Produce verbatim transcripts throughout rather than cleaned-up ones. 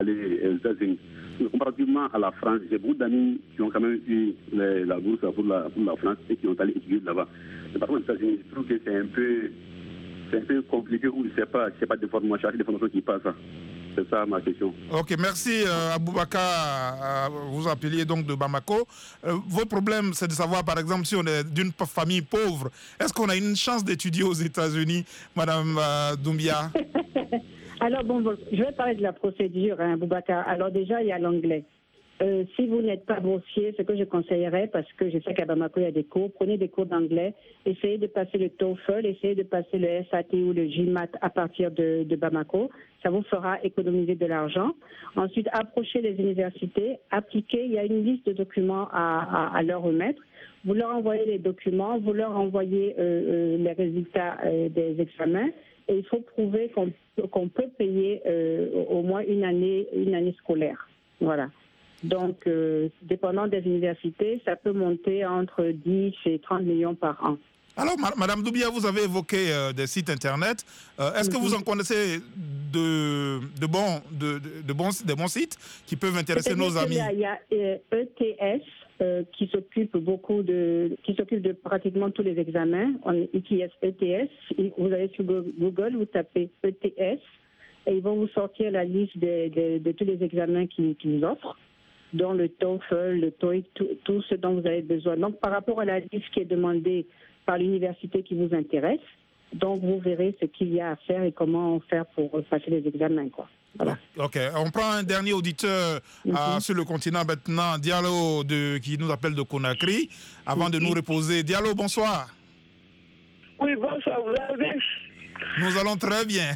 aller aux États-Unis. Comparativement à la France, j'ai beaucoup d'amis qui ont quand même eu les, la bourse pour la, pour la France et qui ont allé étudier là-bas. Mais par contre, aux États-Unis, je trouve que c'est un peu, c'est un peu compliqué ou je ne sais pas, je sais pas de formation, des formations qui passent. C'est ça ma question. Ok, merci euh, Aboubacar. Euh, vous appeliez donc de Bamako. Euh, votre problème, c'est de savoir, par exemple, si on est d'une famille pauvre, est-ce qu'on a une chance d'étudier aux États-Unis, Madame euh, Doumbia? Alors, bon, je vais parler de la procédure, hein, Aboubacar. Alors, déjà, il y a l'anglais. Euh, si vous n'êtes pas boursier, ce que je conseillerais, parce que je sais qu'à Bamako, il y a des cours, prenez des cours d'anglais, essayez de passer le TOEFL, essayez de passer le S A T ou le GMAT à partir de, de Bamako. Ça vous fera économiser de l'argent. Ensuite, approchez les universités, appliquez. Il y a une liste de documents à, à, à leur remettre. Vous leur envoyez les documents, vous leur envoyez euh, euh, les résultats euh, des examens. Et il faut prouver qu'on, qu'on peut payer euh, au moins une année, une année scolaire. Voilà. Donc, euh, dépendant des universités, ça peut monter entre dix et trente millions par an. Alors, Madame Doumbia, vous avez évoqué euh, des sites Internet. Euh, est-ce que vous en connaissez de, de, bons, de, de, de, bons, de bons sites qui peuvent intéresser nos amis? Il y a, il y a euh, E T S euh, qui s'occupe beaucoup de, qui s'occupe de pratiquement tous les examens. On utilise E T S. Vous allez sur Google, vous tapez E T S et ils vont vous sortir la liste de, de, de tous les examens qu'ils, qu'ils offrent, dont le TOEFL, le TOEIC, tout, tout ce dont vous avez besoin. Donc, par rapport à la liste qui est demandée par l'université qui vous intéresse, donc vous verrez ce qu'il y a à faire et comment faire pour passer les examens, quoi. Voilà. Ok, on prend un dernier auditeur mm-hmm. euh, sur le continent maintenant, Diallo, de, qui nous appelle de Conakry, avant mm-hmm. de nous reposer. Diallo, bonsoir. Oui, bonsoir, vous allez bien? Nous allons très bien.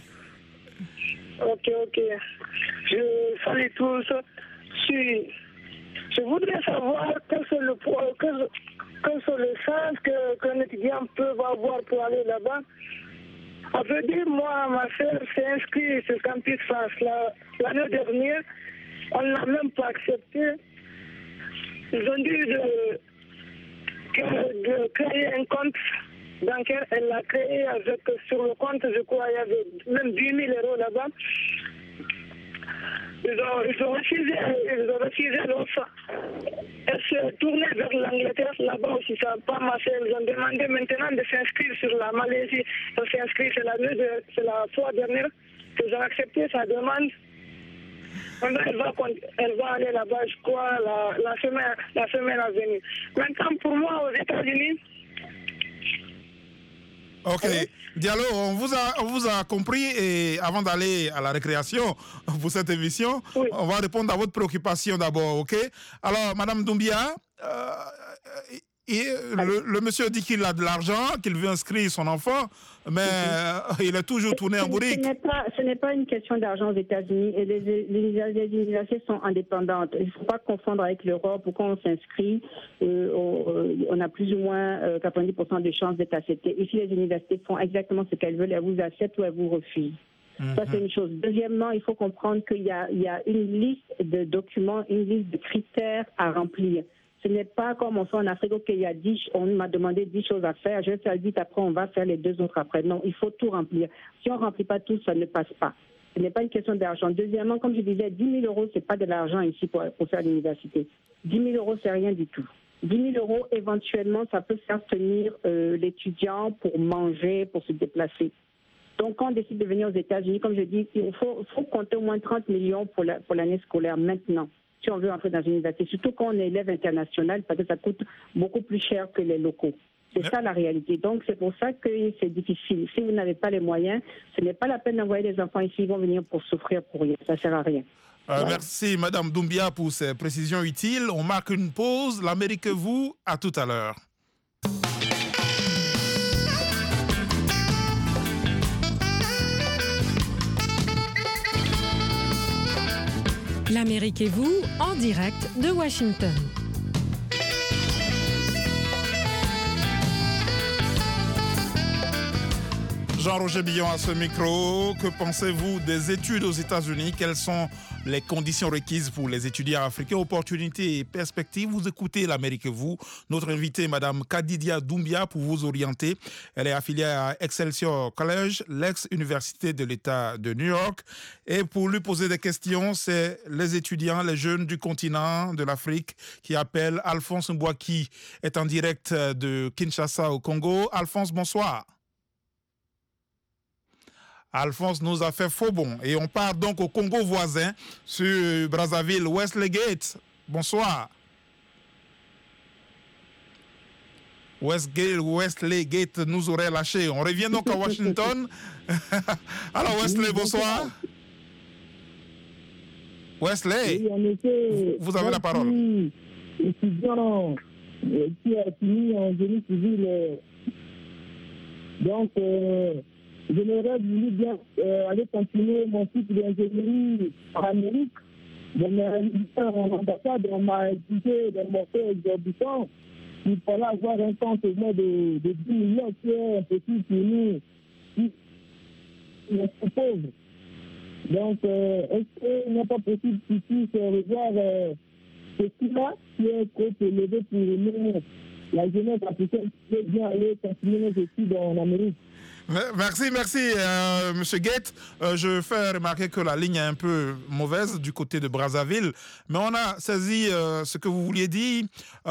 Ok, ok. Je salue tous. Si, je voudrais savoir quel est le poids, quel, quels sont les chances que, qu'un étudiant peut avoir pour aller là-bas. À vrai dire, moi, ma soeur s'est inscrite sur Campus France la, l'année dernière. On ne l'a même pas accepté. Ils ont dit de, de créer un compte bancaire. Elle l'a créé avec, sur le compte, je crois, il y avait même dix mille euros là-bas. Ils ont, ils ont refusé, ils ont refusé l'offre. Elle s'est tournée vers l'Angleterre, là-bas aussi, ça n'a pas marché. Ils ont demandé maintenant de s'inscrire sur la Malaisie. Elle s'est inscrite, c'est la, c'est la fois dernière qu'ils ont accepté sa demande. Elle va, elle va aller là-bas, je crois, la, la, semaine, la semaine à venir. Maintenant, pour moi, aux États-Unis, Ok, oui. Diallo, on vous a, on vous a compris et avant d'aller à la récréation pour cette émission, oui. on va répondre à votre préoccupation d'abord, ok? Alors, Madame Doumbia, euh, et le, le monsieur dit qu'il a de l'argent, qu'il veut inscrire son enfant, mais mm-hmm. il est toujours tourné en bourrique. Ce n'est pas, ce n'est pas une question d'argent aux États-Unis. Et les, les, les universités sont indépendantes. Il ne faut pas confondre avec l'Europe où quand on s'inscrit, euh, on, on a plus ou moins euh, quatre-vingt-dix pour cent de chances d'être accepté. Ici, les universités font exactement ce qu'elles veulent. Elles vous acceptent ou elles vous refusent. Mm-hmm. Ça, c'est une chose. Deuxièmement, il faut comprendre qu'il y a, il y a une liste de documents, une liste de critères à remplir. Ce n'est pas comme on fait en Afrique, okay, il y a dix, on m'a demandé dix choses à faire, je vais faire dix, après on va faire les deux autres après. Non, il faut tout remplir. Si on ne remplit pas tout, ça ne passe pas. Ce n'est pas une question d'argent. Deuxièmement, comme je disais, dix mille euros, ce n'est pas de l'argent ici pour, pour faire l'université. dix mille euros, c'est rien du tout. dix mille euros, éventuellement, ça peut faire tenir euh, l'étudiant pour manger, pour se déplacer. Donc, quand on décide de venir aux États-Unis, comme je dis, il faut, faut compter au moins trente millions pour, la, pour l'année scolaire maintenant. Si on veut entrer dans une université, surtout quand on est élève international, parce que ça coûte beaucoup plus cher que les locaux. C'est ouais. ça la réalité. Donc c'est pour ça que c'est difficile. Si vous n'avez pas les moyens, ce n'est pas la peine d'envoyer les enfants ici, ils vont venir pour souffrir pour rien. Ça ne sert à rien. Euh, voilà. Merci Madame Doumbia pour ces précisions utiles. On marque une pause. L'Amérique vous, à tout à l'heure. L'Amérique et vous, en direct de Washington. Jean-Roger Billon à ce micro. Que pensez-vous des études aux États-Unis? Quelles sont les conditions requises pour les étudiants africains? Opportunités et perspectives. Vous écoutez l'Amérique, vous. Notre invitée, Madame Kadidia Doumbia, pour vous orienter. Elle est affiliée à Excelsior College, l'ex-université de l'État de New York. Et pour lui poser des questions, c'est les étudiants, les jeunes du continent, de l'Afrique, qui appellent. Alphonse Mbouaki est en direct de Kinshasa au Congo. Alphonse, bonsoir. Alphonse nous a fait faux bon. Et on part donc au Congo voisin, sur Brazzaville, Wesley Gate. Bonsoir. Westgate, Wesley Gate nous aurait lâché. On revient donc à Washington. Alors Wesley, bonsoir. Wesley, vous avez la parole. Étudiant qui a fini en génie civil. Donc, euh, j'aimerais bien euh, aller continuer mon cycle d'ingénierie en Amérique. Mon réalisateur en ambassade, on m'a exigé des montées exorbitants. Il fallait avoir un compte au moins de, de dix millions, qui est un petit pour nous, qui est pauvre. Donc, euh, est-ce qu'il n'est pas possible qu'ils puissent revoir euh, ce qui-là, qui est trop élevé pour nous, la jeunesse africaine, qui peut bien aller continuer nos études en Amérique? Merci, merci, euh, Monsieur Gate. Euh, je fais remarquer que la ligne est un peu mauvaise du côté de Brazzaville, mais on a saisi euh, ce que vous vouliez dire.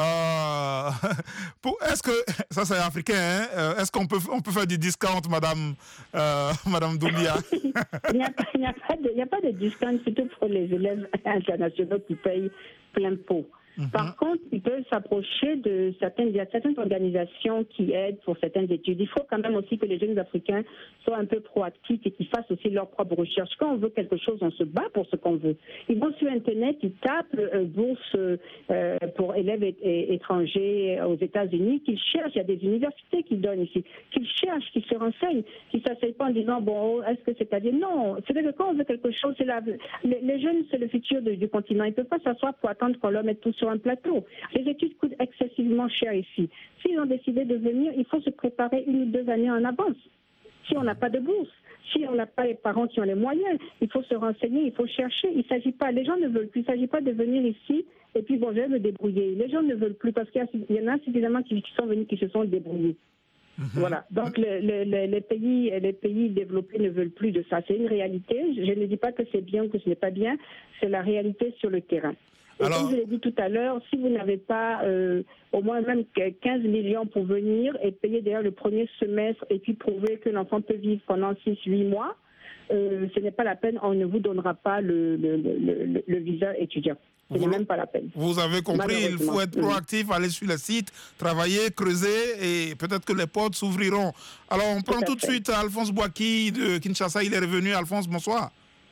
Euh, pour, est-ce que ça c'est africain hein? Est-ce qu'on peut on peut faire du discount, Madame euh, Madame Doumbia? Il n'y a, a, a pas de discount, surtout pour les élèves internationaux qui payent plein pot. Mm-hmm. Par contre, ils peuvent s'approcher de certaines, il y a certaines organisations qui aident pour certaines études. Il faut quand même aussi que les jeunes Africains soient un peu proactifs et qu'ils fassent aussi leur propre recherche. Quand on veut quelque chose, on se bat pour ce qu'on veut. Ils vont sur Internet, ils tapent euh, bourse euh, pour élèves et, et, étrangers aux États-Unis, qu'ils cherchent. Il y a des universités qui donnent ici, qu'ils cherchent, qu'ils se renseignent, qu'ils ne s'asseyent pas en disant bon, est-ce que c'est-à-dire non. C'est-à-dire que quand on veut quelque chose, c'est la, les, les jeunes, c'est le futur de, du continent. Ils ne peuvent pas s'asseoir pour attendre qu'on leur mette tout sur un plateau. Les études coûtent excessivement cher ici. S'ils ont décidé de venir, il faut se préparer une ou deux années en avance. Si on n'a pas de bourse, si on n'a pas les parents qui ont les moyens, il faut se renseigner, il faut chercher. Il s'agit pas, les gens ne veulent plus. Il ne s'agit pas de venir ici et puis bon, je vais me débrouiller. Les gens ne veulent plus parce qu'il y en a suffisamment qui, qui sont venus, qui se sont débrouillés. Mm-hmm. Voilà. Donc le, le, le, les pays, les pays développés ne veulent plus de ça. C'est une réalité. Je ne dis pas que c'est bien ou que ce n'est pas bien. C'est la réalité sur le terrain. Et Alors... comme je l'ai dit tout à l'heure, si vous n'avez pas euh, au moins même quinze millions pour venir et payer d'ailleurs le premier semestre et puis prouver que l'enfant peut vivre pendant six huit mois, euh, ce n'est pas la peine, on ne vous donnera pas le, le, le, le, le visa étudiant. Ce n'est même pas la peine. Vous avez compris, il faut être proactif, aller sur le site, travailler, creuser et peut-être que les portes s'ouvriront. Alors on prend tout, tout de suite Alphonse Mbouaki de Kinshasa, il est revenu. Alphonse, bonsoir.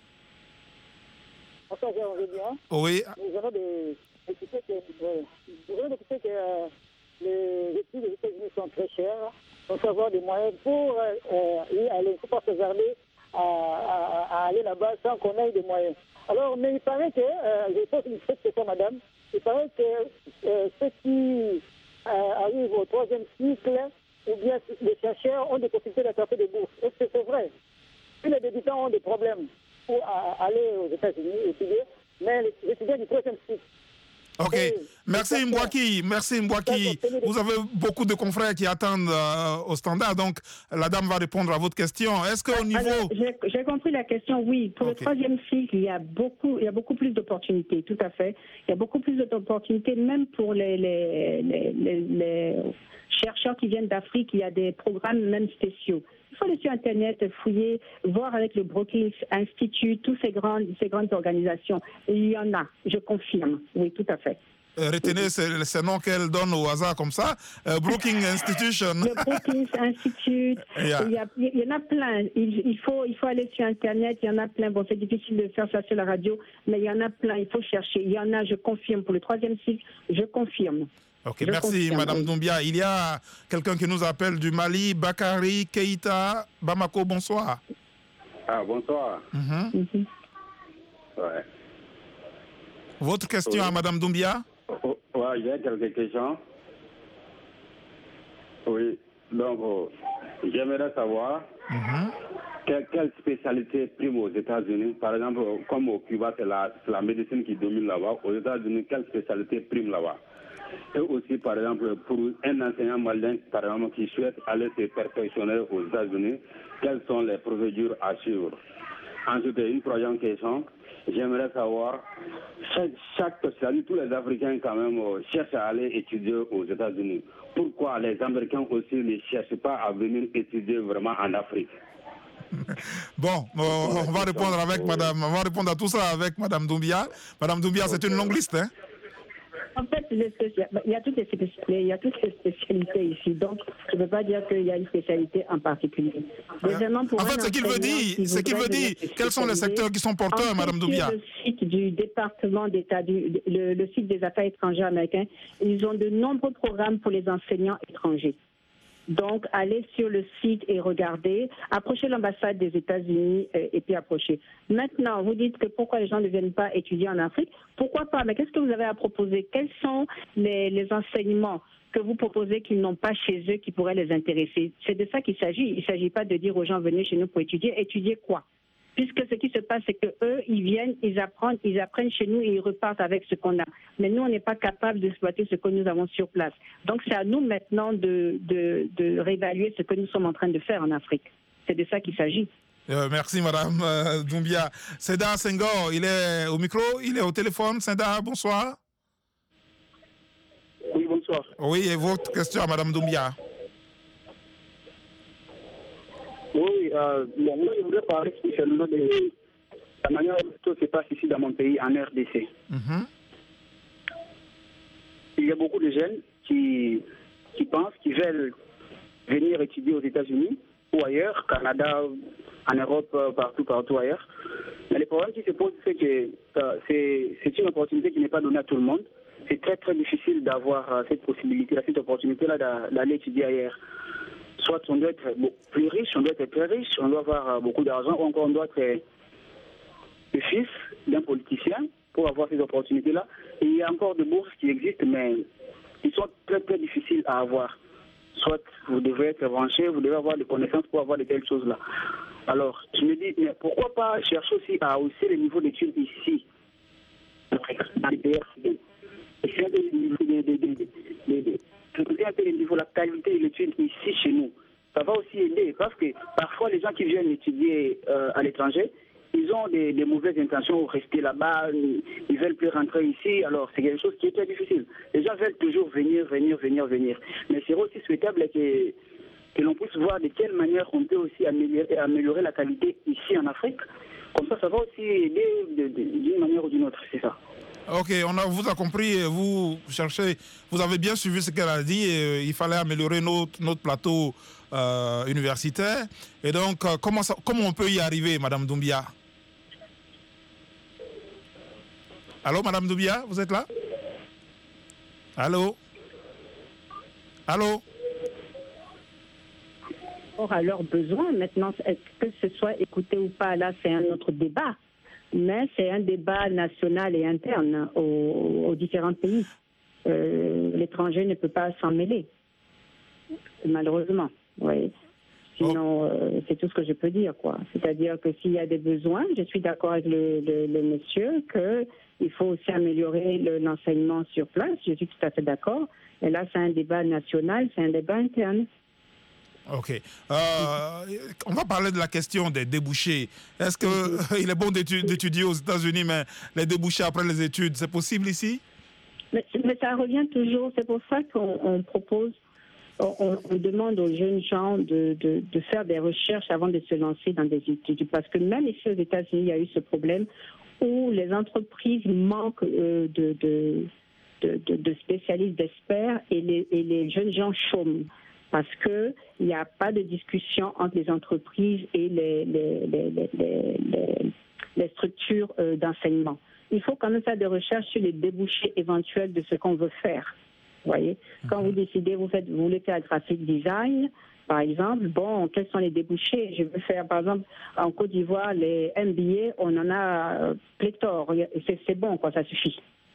Bonsoir, Jean-Roger. Oui. Nous avons des équipés que, euh, que euh, les études des États-Unis sont très chères. Il faut avoir des moyens pour euh, y aller. Il ne faut pas se regarder à, à, à aller là-bas sans qu'on ait des moyens. Alors, mais il paraît que, euh, je pose une question, madame, il paraît que euh, ceux qui euh, arrivent au troisième cycle, ou bien les chercheurs ont des possibilités d'attraper des bourses. Est-ce que c'est vrai? Si les débutants ont des problèmes pour aller aux États-Unis étudier, mais les étudiants du troisième cycle. Ok, et merci Mbouaki, merci Mbouaki. Vous avez beaucoup de confrères qui attendent euh, au standard, donc la dame va répondre à votre question. Est-ce qu'au niveau... Alors, j'ai, j'ai compris la question, oui. Pour okay. le troisième cycle, il y a beaucoup, il y a beaucoup plus d'opportunités, tout à fait. Il y a beaucoup plus d'opportunités, même pour les, les, les, les, les chercheurs qui viennent d'Afrique, il y a des programmes même spéciaux. Il faut aller sur Internet, fouiller, voir avec le Brookings Institute, toutes ces grandes, ces grandes organisations. Il y en a, je confirme. Oui, tout à fait. Euh, retenez ces, ces noms qu'elle donne au hasard comme ça. Euh, Brookings Institution. Le Brookings Institute. Yeah. Il, y a, il y en a plein. Il, il, faut, il faut aller sur Internet. Il y en a plein. Bon, c'est difficile de faire ça sur la radio, mais il y en a plein. Il faut chercher. Il y en a, je confirme. Pour le troisième cycle, je confirme. Ok, je merci confirme. Madame Doumbia. Il y a quelqu'un qui nous appelle du Mali, Bakary Keïta, Bamako, bonsoir. Ah, bonsoir. Mm-hmm. Mm-hmm. Ouais. Votre question oui. à Madame Doumbia? Oh, oui, j'ai quelques questions. Oui, donc oh, j'aimerais savoir, Mm-hmm. Quelle, quelle spécialité prime aux États-Unis? Par exemple, comme au Cuba, c'est la, la médecine qui domine là-bas. Aux États-Unis, quelle spécialité prime là-bas? Et aussi, par exemple, pour un enseignant malien, par exemple, qui souhaite aller se perfectionner aux États-Unis, quelles sont les procédures à suivre? Ensuite, une troisième question, j'aimerais savoir, chaque, chaque spécialité, tous les Africains quand même cherchent à aller étudier aux États-Unis. Pourquoi les Américains aussi ne cherchent pas à venir étudier vraiment en Afrique? Bon, on va répondre avec Madame, on va répondre à tout ça avec Madame Doumbia. Madame Doumbia, c'est une longue liste, hein? En fait, il y a toutes les spécialités, il y a toutes les spécialités ici, donc je ne peux pas dire qu'il y a une spécialité en particulier. Deuxièmement, pour en fait, ce qu'il veut dire, ce qu'il veut dire, quels sont les secteurs qui sont porteurs, Madame Doumbia? Sur le site du département d'État, du, le, le site des affaires étrangères américains, ils ont de nombreux programmes pour les enseignants étrangers. Donc, allez sur le site et regardez, approchez l'ambassade des États-Unis euh, et puis approchez. Maintenant, vous dites que pourquoi les gens ne viennent pas étudier en Afrique? Pourquoi pas? Mais qu'est-ce que vous avez à proposer? Quels sont les, les enseignements que vous proposez qu'ils n'ont pas chez eux qui pourraient les intéresser? C'est de ça qu'il s'agit. Il ne s'agit pas de dire aux gens venez chez nous pour étudier. Étudier quoi? Puisque ce qui se passe, c'est qu'eux, ils viennent, ils apprennent, ils apprennent chez nous et ils repartent avec ce qu'on a. Mais nous, on n'est pas capable d'exploiter ce que nous avons sur place. Donc, c'est à nous maintenant de, de, de réévaluer ce que nous sommes en train de faire en Afrique. C'est de ça qu'il s'agit. Euh, merci, Madame euh, Doumbia. Seda Senghor, il est au micro, il est au téléphone. Seda, bonsoir. Oui, bonsoir. Oui, et votre question à Madame Doumbia? Oui, euh, bon, moi je voudrais parler spécialement de la manière dont tout se passe ici dans mon pays, en R D C. Mm-hmm. Il y a beaucoup de jeunes qui, qui pensent, qui veulent venir étudier aux États-Unis ou ailleurs, Canada, en Europe, partout, partout ailleurs. Mais le problème qui se pose, c'est que euh, c'est, c'est une opportunité qui n'est pas donnée à tout le monde. C'est très très difficile d'avoir euh, cette possibilité, cette opportunité-là d'aller étudier ailleurs. Soit on doit être plus riche, on doit être très riche, on doit avoir beaucoup d'argent, ou encore on doit être le fils d'un politicien pour avoir ces opportunités-là. Et il y a encore des bourses qui existent, mais ils sont très très difficiles à avoir. Soit vous devez être branché, vous devez avoir des connaissances pour avoir de telles choses-là. Alors, je me dis, mais pourquoi pas chercher aussi à hausser le niveau d'études ici, dans les P R C. C'est un peu le niveau de, de, de, de, de, de, un peu le niveau, la qualité de l'étude ici chez nous. Ça va aussi aider parce que parfois les gens qui viennent étudier euh, à l'étranger, ils ont des, des mauvaises intentions, rester là-bas, ils veulent plus rentrer ici, alors c'est quelque chose qui est très difficile. Les gens veulent toujours venir, venir, venir, venir. Mais c'est aussi souhaitable que, que l'on puisse voir de quelle manière on peut aussi améliorer, améliorer la qualité ici en Afrique. Comme ça, ça va aussi aider d'une manière ou d'une autre, c'est ça. Ok, on a, vous a compris, vous cherchez, vous avez bien suivi ce qu'elle a dit, et il fallait améliorer notre, notre plateau euh, universitaire. Et donc, euh, comment, ça, comment on peut y arriver, Madame Doumbia? Allô, Madame Doumbia, vous êtes là? Allô? Allô? Or, à leurs besoins, maintenant, que ce soit écouté ou pas, là, c'est un autre débat. Mais c'est un débat national et interne aux, aux différents pays. Euh, l'étranger ne peut pas s'en mêler, malheureusement. Oui. Sinon, euh, c'est tout ce que je peux dire, quoi. C'est-à-dire que s'il y a des besoins, je suis d'accord avec le, le, le monsieur qu'il faut aussi améliorer le, l'enseignement sur place. Je suis tout à fait d'accord. Et là, c'est un débat national, c'est un débat interne. Ok. Euh, on va parler de la question des débouchés. Est-ce qu'il mm-hmm. est bon d'étu- d'étudier aux États-Unis, mais les débouchés après les études, c'est possible ici? mais, mais ça revient toujours. C'est pour ça qu'on on propose, on, on demande aux jeunes gens de, de, de faire des recherches avant de se lancer dans des études. Parce que même ici aux États-Unis, il y a eu ce problème où les entreprises manquent euh, de, de, de, de, de spécialistes, d'experts, et les, et les jeunes gens chôment. Parce qu'il n'y a pas de discussion entre les entreprises et les, les, les, les, les, les structures euh, d'enseignement. Il faut quand même faire des recherches sur les débouchés éventuels de ce qu'on veut faire. Vous voyez, mm-hmm. Quand vous décidez, vous, faites, vous voulez faire graphic design, par exemple, bon, quels sont les débouchés? Je veux faire, par exemple, en Côte d'Ivoire, les M B A, on en a pléthore. C'est, c'est bon, quoi, ça suffit.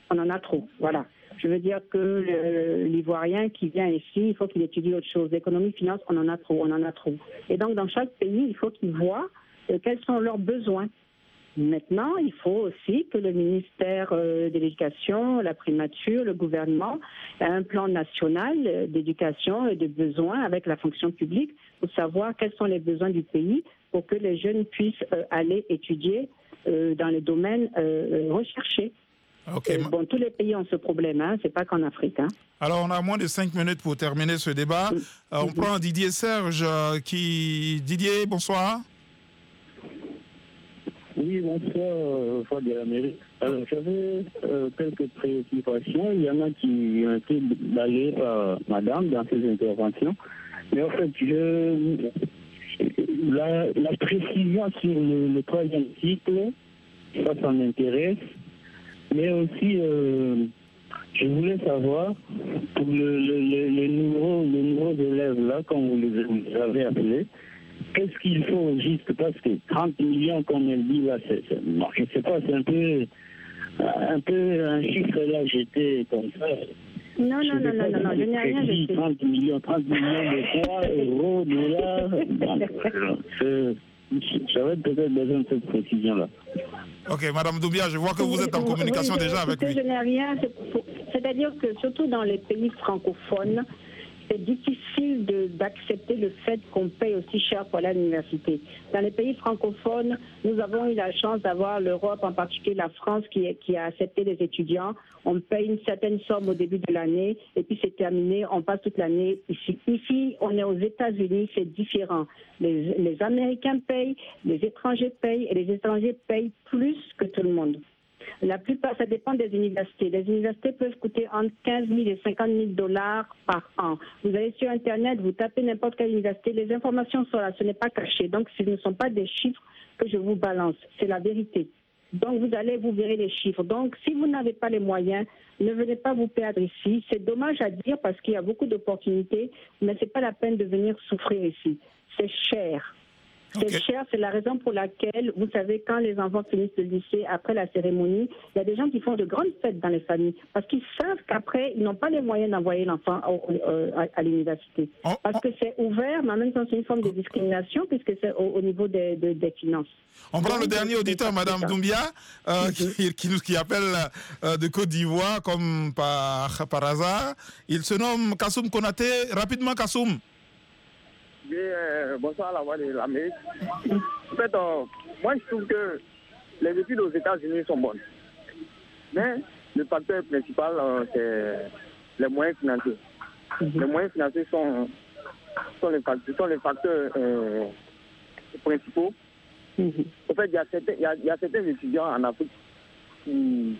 on en a trop. Voilà. Je veux dire que l'Ivoirien qui vient ici, il faut qu'il étudie autre chose. L'économie, finance, on en a trop, on en a trop. Et donc, dans chaque pays, il faut qu'ils voient euh, quels sont leurs besoins. Maintenant, il faut aussi que le ministère euh, de l'Éducation, la primature, le gouvernement ait un plan national d'éducation et de besoins avec la fonction publique pour savoir quels sont les besoins du pays pour que les jeunes puissent euh, aller étudier euh, dans les domaines euh, recherchés. Okay. Bon, tous les pays ont ce problème, hein, c'est pas qu'en Afrique. Hein. Alors, on a moins de cinq minutes pour terminer ce débat. Mmh. Euh, on mmh. prend Didier Serge euh, qui... Didier, bonsoir. Oui, bonsoir, euh, Fois de l'Amérique. Alors, j'avais euh, quelques préoccupations. Il y en a qui ont été balayées par madame dans ses interventions. Mais en fait, je, la, la précision sur le, le troisième cycle, ça, ça m'intéresse. Mais aussi, euh, je voulais savoir, pour le, le, le, le nouveau, le nouveau élève là, comme vous les avez appelés, qu'est-ce qu'il faut juste, parce que trente millions, comme elle dit là, c'est, c'est, moi, je ne sais pas, c'est un peu, un peu un chiffre là, j'étais comme ça. Non, non, non, non, non, non, je n'ai rien jeté. trente millions, trente millions de quoi, euros, dollars, j'avais peut-être besoin de cette précision-là. Ok, Madame Doumbia, je vois que vous êtes en communication oui, déjà avec lui. Je n'ai rien, c'est-à-dire que surtout dans les pays francophones, c'est difficile de, d'accepter le fait qu'on paye aussi cher pour aller à l'université. Dans les pays francophones, nous avons eu la chance d'avoir l'Europe, en particulier la France, qui, qui a accepté les étudiants. On paye une certaine somme au début de l'année et puis c'est terminé, on passe toute l'année ici. Ici, on est aux États-Unis, c'est différent. Les, les Américains payent, les étrangers payent et les étrangers payent plus que tout le monde. La plupart, ça dépend des universités. Les universités peuvent coûter entre quinze mille et cinquante mille dollars par an. Vous allez sur Internet, vous tapez n'importe quelle université, les informations sont là, ce n'est pas caché. Donc, ce ne sont pas des chiffres que je vous balance, c'est la vérité. Donc, vous allez, vous verrez les chiffres. Donc, si vous n'avez pas les moyens, ne venez pas vous perdre ici. C'est dommage à dire parce qu'il y a beaucoup d'opportunités, mais ce n'est pas la peine de venir souffrir ici. C'est cher. C'est okay. cher, c'est la raison pour laquelle, vous savez, quand les enfants finissent le lycée, après la cérémonie, il y a des gens qui font de grandes fêtes dans les familles, parce qu'ils savent qu'après, ils n'ont pas les moyens d'envoyer l'enfant au, euh, à, à l'université. Oh, parce que c'est ouvert, mais en même temps, c'est une forme de discrimination, puisque c'est au, au niveau des, de, des finances. On prend Donc, le dernier auditeur, Madame Doumbia, euh, mm-hmm. qui, qui, nous, qui appelle euh, de Côte d'Ivoire, comme par, par hasard. Il se nomme Kassoum Konaté. Rapidement, Kassoum. Oui, euh, bonsoir à la voix de l'Amérique. En fait, euh, moi je trouve que les études aux États-Unis sont bonnes. Mais le facteur principal, euh, c'est les moyens financiers. Mm-hmm. Les moyens financiers sont, sont, les, facteurs, sont les facteurs euh, principaux. Mm-hmm. En fait, il y, a certains, il, y a, il y a certains étudiants en Afrique qui,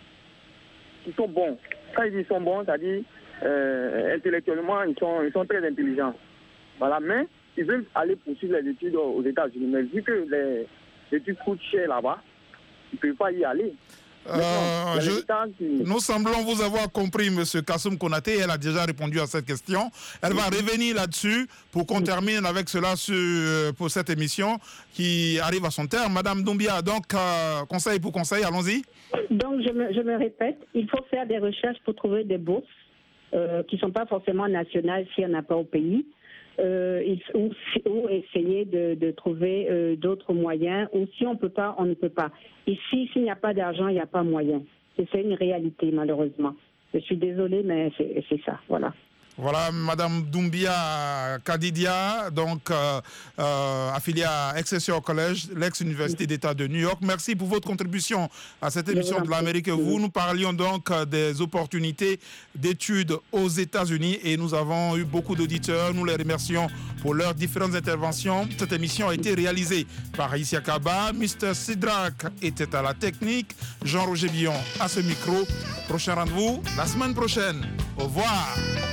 qui sont bons. Quand ils disent sont bons, c'est-à-dire euh, intellectuellement, ils sont, ils sont très intelligents. Voilà, mais ils veulent aller poursuivre les études aux États-Unis. Mais vu que les, les études coûtent cher là-bas, ils ne peuvent pas y aller. Euh, je, qui... Nous semblons vous avoir compris, M. Kassoum Konaté. Elle a déjà répondu à cette question. Elle va revenir là-dessus pour qu'on termine avec cela sur, pour cette émission qui arrive à son terme. Madame Doumbia, donc, euh, conseil pour conseil, allons-y. Donc, je me, je me répète, il faut faire des recherches pour trouver des bourses euh, qui ne sont pas forcément nationales s'il n'y en a pas au pays. Euh, il, ou, ou essayer de, de trouver euh, d'autres moyens, ou si on ne peut pas, on ne peut pas. Ici, s'il n'y a pas d'argent, il n'y a pas moyen. Et c'est une réalité, malheureusement. Je suis désolée, mais c'est, c'est ça, voilà. Voilà, Madame Doumbia Kadidia, donc euh, euh, affiliée à Excelsior College, l'ex-université d'État de New York. Merci pour votre contribution à cette émission de l'Amérique. Vous, nous parlions donc des opportunités d'études aux États-Unis et nous avons eu beaucoup d'auditeurs. Nous les remercions pour leurs différentes interventions. Cette émission a été réalisée par Aïssia Kaba. mister Sidrak était à la technique. Jean-Roger Billon à ce micro. Prochain rendez-vous la semaine prochaine. Au revoir.